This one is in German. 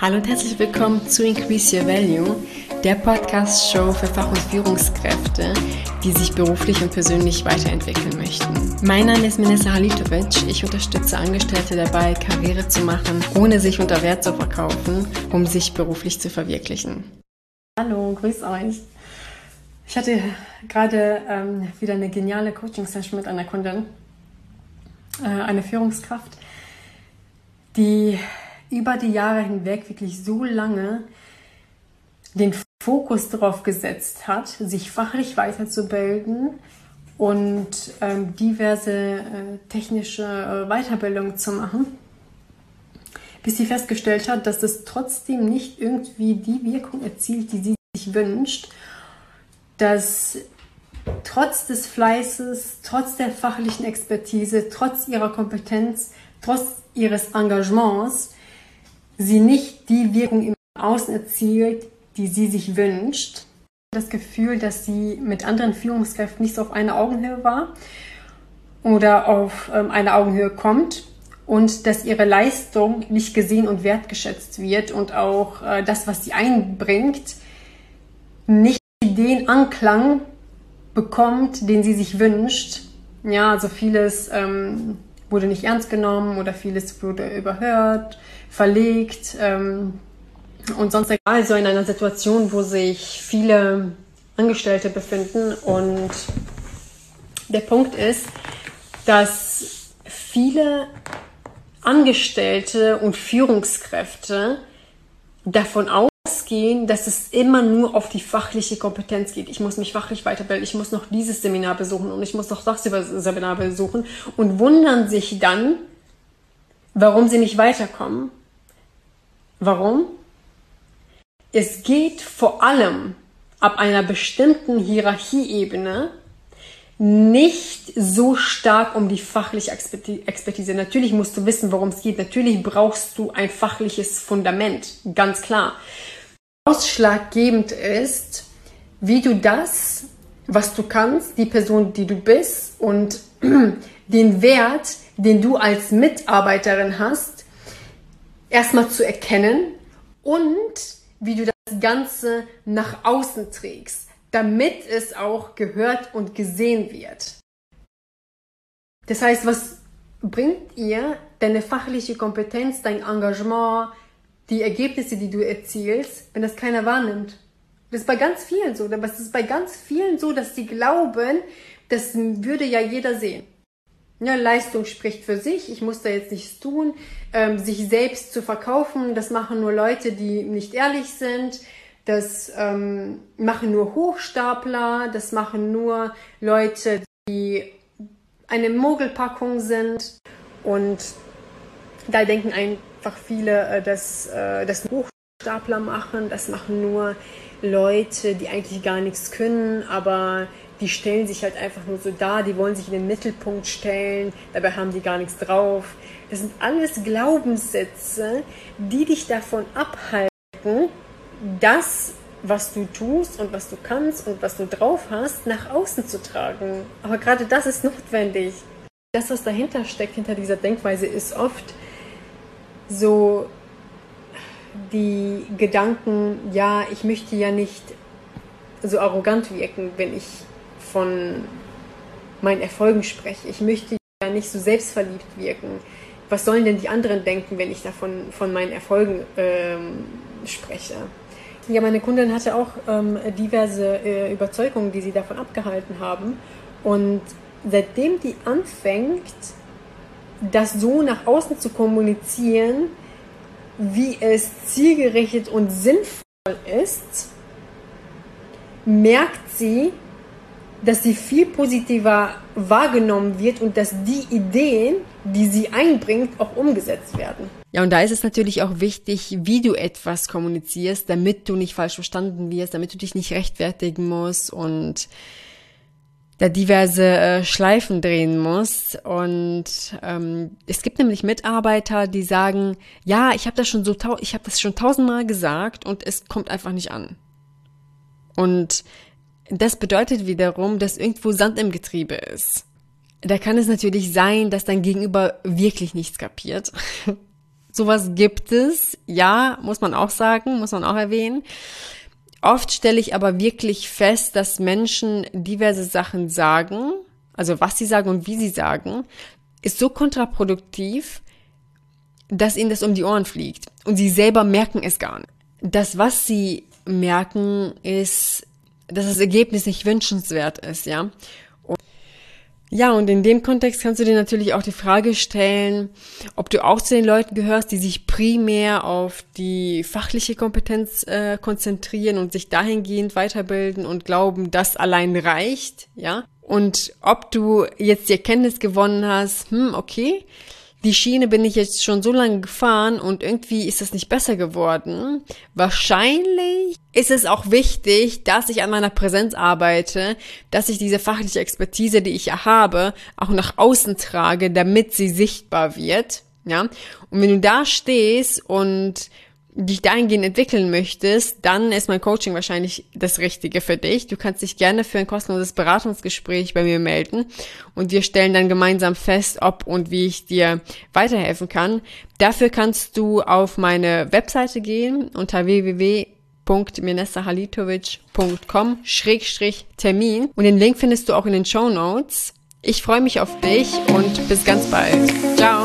Hallo und herzlich willkommen zu Increase Your Value, der Podcast-Show für Fach- und Führungskräfte, die sich beruflich und persönlich weiterentwickeln möchten. Mein Name ist Minessa Halitovic. Ich unterstütze Angestellte dabei, Karriere zu machen, ohne sich unter Wert zu verkaufen, um sich beruflich zu verwirklichen. Hallo, grüß euch. Ich hatte gerade wieder eine geniale Coaching-Session mit einer Kundin, eine Führungskraft, die über die Jahre hinweg wirklich so lange den Fokus darauf gesetzt hat, sich fachlich weiterzubilden und diverse technische Weiterbildungen zu machen, bis sie festgestellt hat, dass es trotzdem nicht irgendwie die Wirkung erzielt, die sie sich wünscht, dass trotz des Fleißes, trotz der fachlichen Expertise, trotz ihrer Kompetenz, trotz ihres Engagements, sie nicht die Wirkung im Außen erzielt, die sie sich wünscht. Das Gefühl, dass sie mit anderen Führungskräften nicht so auf einer Augenhöhe war oder auf eine Augenhöhe kommt und dass ihre Leistung nicht gesehen und wertgeschätzt wird und auch das, was sie einbringt, nicht den Anklang bekommt, den sie sich wünscht. Ja, also vieles wurde nicht ernst genommen oder vieles wurde überhört, verlegt und sonst also in einer Situation, wo sich viele Angestellte befinden. Und der Punkt ist, dass viele Angestellte und Führungskräfte davon ausgehen, dass es immer nur auf die fachliche Kompetenz geht. Ich muss mich fachlich weiterbilden, ich muss noch dieses Seminar besuchen und ich muss noch das Seminar besuchen und wundern sich dann, warum sie nicht weiterkommen. Warum? Es geht vor allem ab einer bestimmten Hierarchieebene nicht so stark um die fachliche Expertise. Natürlich musst du wissen, worum es geht. Natürlich brauchst du ein fachliches Fundament, ganz klar. Ausschlaggebend ist, wie du das, was du kannst, die Person, die du bist und den Wert, den du als Mitarbeiterin hast, erstmal zu erkennen und wie du das Ganze nach außen trägst, damit es auch gehört und gesehen wird. Das heißt, was bringt ihr deine fachliche Kompetenz, dein Engagement, die Ergebnisse, die du erzielst, wenn das keiner wahrnimmt? Das ist bei ganz vielen so. Aber es ist bei ganz vielen so, dass sie glauben, das würde ja jeder sehen. Ja, Leistung spricht für sich, ich muss da jetzt nichts tun. Sich selbst zu verkaufen, das machen nur Leute, die nicht ehrlich sind. Das machen nur Hochstapler, das machen nur Leute, die eine Mogelpackung sind. Und da denken einfach viele, dass das Hochstapler machen, das machen nur Leute, die eigentlich gar nichts können, aber die stellen sich halt einfach nur so dar, die wollen sich in den Mittelpunkt stellen, dabei haben die gar nichts drauf. Das sind alles Glaubenssätze, die dich davon abhalten, das, was du tust und was du kannst und was du drauf hast, nach außen zu tragen. Aber gerade das ist notwendig. Das, was dahinter steckt, hinter dieser Denkweise, ist oft so die Gedanken, ja, ich möchte ja nicht so arrogant wirken, wenn ich von meinen Erfolgen spreche. Ich möchte ja nicht so selbstverliebt wirken. Was sollen denn die anderen denken, wenn ich davon von meinen Erfolgen spreche? Ja, meine Kundin hatte auch diverse Überzeugungen, die sie davon abgehalten haben. Und seitdem die anfängt, das so nach außen zu kommunizieren, wie es zielgerichtet und sinnvoll ist, merkt sie, dass sie viel positiver wahrgenommen wird und dass die Ideen, die sie einbringt, auch umgesetzt werden. Ja, und da ist es natürlich auch wichtig, wie du etwas kommunizierst, damit du nicht falsch verstanden wirst, damit du dich nicht rechtfertigen musst und da diverse Schleifen drehen musst. Und es gibt nämlich Mitarbeiter, die sagen, ja, ich habe das schon 1000-mal gesagt und es kommt einfach nicht an. Und das bedeutet wiederum, dass irgendwo Sand im Getriebe ist. Da kann es natürlich sein, dass dein Gegenüber wirklich nichts kapiert. Sowas gibt es, ja, muss man auch sagen, muss man auch erwähnen. Oft stelle ich aber wirklich fest, dass Menschen diverse Sachen sagen, also was sie sagen und wie sie sagen, ist so kontraproduktiv, dass ihnen das um die Ohren fliegt. Und sie selber merken es gar nicht. Das, was sie merken, ist, dass das Ergebnis nicht wünschenswert ist, ja. Und in dem Kontext kannst du dir natürlich auch die Frage stellen, ob du auch zu den Leuten gehörst, die sich primär auf die fachliche Kompetenz konzentrieren und sich dahingehend weiterbilden und glauben, das allein reicht, ja. Und ob du jetzt die Erkenntnis gewonnen hast, okay, die Schiene bin ich jetzt schon so lange gefahren und irgendwie ist es nicht besser geworden. Wahrscheinlich ist es auch wichtig, dass ich an meiner Präsenz arbeite, dass ich diese fachliche Expertise, die ich ja habe, auch nach außen trage, damit sie sichtbar wird. Ja? Und wenn du da stehst und dich dahingehend entwickeln möchtest, dann ist mein Coaching wahrscheinlich das Richtige für dich. Du kannst dich gerne für ein kostenloses Beratungsgespräch bei mir melden und wir stellen dann gemeinsam fest, ob und wie ich dir weiterhelfen kann. Dafür kannst du auf meine Webseite gehen unter www.minesahalitovic.com/Termin und den Link findest du auch in den Shownotes. Ich freue mich auf dich und bis ganz bald. Ciao!